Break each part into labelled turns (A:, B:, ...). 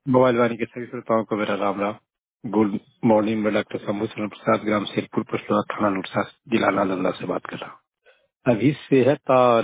A: Mobile वाणी के सभी श्रोताओं को मेरा राम राम। Good morning. मैं डॉक्टर शंभू शरण प्रसाद, ग्राम शेरपुर, पशुआ थाना नुरसा, जिला नालंदा से बात कर रहा हूँ। अभी सेहत और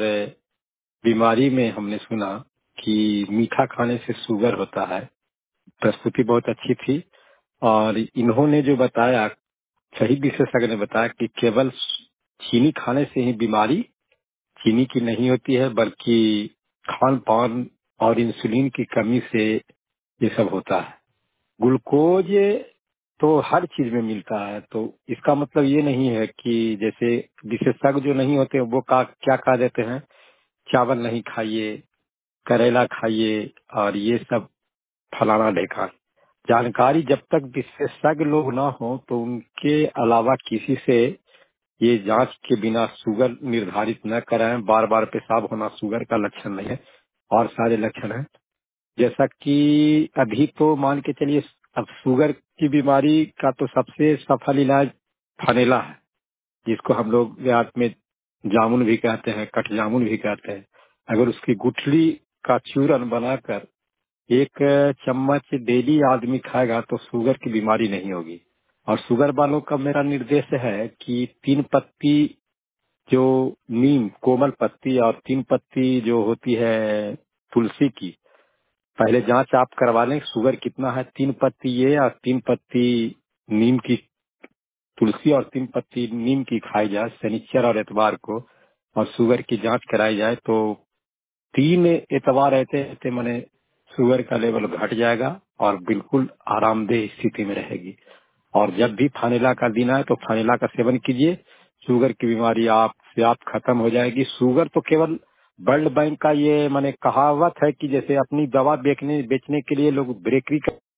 A: बीमारी में हमने सुना कि मीठा खाने से शुगर होता है। प्रस्तुति बहुत अच्छी थी और इन्होंने जो बताया, सही विशेषज्ञ ने बताया कि केवल चीनी खाने से ही बीमारी चीनी की नहीं होती है, बल्कि खान पान और इंसुलिन की कमी से ये सब होता है। ग्लूकोज तो हर चीज में मिलता है, तो इसका मतलब ये नहीं है कि जैसे विशेषज्ञ जो नहीं होते वो क्या कह देते हैं, चावल नहीं खाइए, करेला खाइए और ये सब फलाना ढेका। जानकारी जब तक विशेषज्ञ लोग ना हो तो उनके अलावा किसी से ये जांच के बिना शुगर निर्धारित न कराएं। बार बार पेशाब होना शुगर का लक्षण नहीं है, और सारे लक्षण हैं। जैसा कि अभी तो मान के चलिए, अब शुगर की बीमारी का तो सबसे सफल इलाज फनेला है, जिसको हम लोग देहात में जामुन भी कहते हैं, कट जामुन भी कहते हैं। अगर उसकी गुठली का चूरन बनाकर एक चम्मच डेली आदमी खाएगा तो शुगर की बीमारी नहीं होगी। और शुगर वालों का मेरा निर्देश है कि 3 पत्ती जो नीम कोमल पत्ती और 3 पत्ती जो होती है तुलसी की, पहले जांच आप करवा लें शुगर कितना है। 3 पत्ती ये और 3 पत्ती नीम की, तुलसी और 3 पत्ती नीम की खाई जाए शनिचर और एतवार को, और शुगर की जांच कराई जाए तो 3 एतवार रहते रहते मैंने शुगर का लेवल घट जाएगा और बिल्कुल आरामदेह स्थिति में रहेगी। और जब भी फानेला का दिन आए तो फानेला का सेवन कीजिए, शुगर की बीमारी आप खत्म हो जाएगी। शुगर तो केवल वर्ल्ड बैंक का ये माने कहावत है कि जैसे अपनी दवा बेचने के लिए लोग ब्रेकरी